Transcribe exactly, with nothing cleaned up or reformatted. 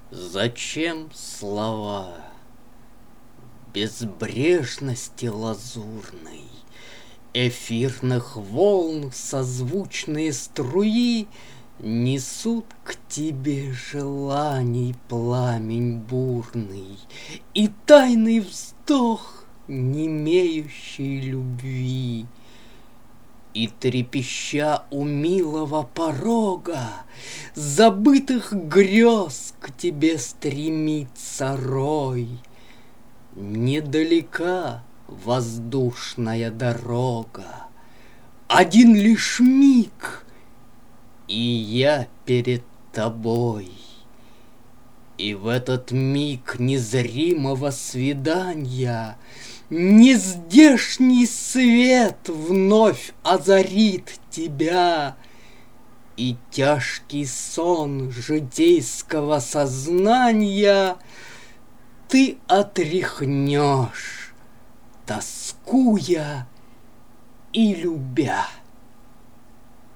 Зачем слова безбрежности лазурной, эфирных волн созвучные струи несут к тебе желаний пламень бурный и тайный вздох немеющей любви. И трепеща у милого порога забытых грез к тебе стремится рой. Недалека воздушная дорога, один лишь миг, и я перед тобой. И в этот миг незримого свидания нездешний свет вновь озарит тебя, и тяжкий сон житейского сознания ты отряхнешь, тоскуя и любя.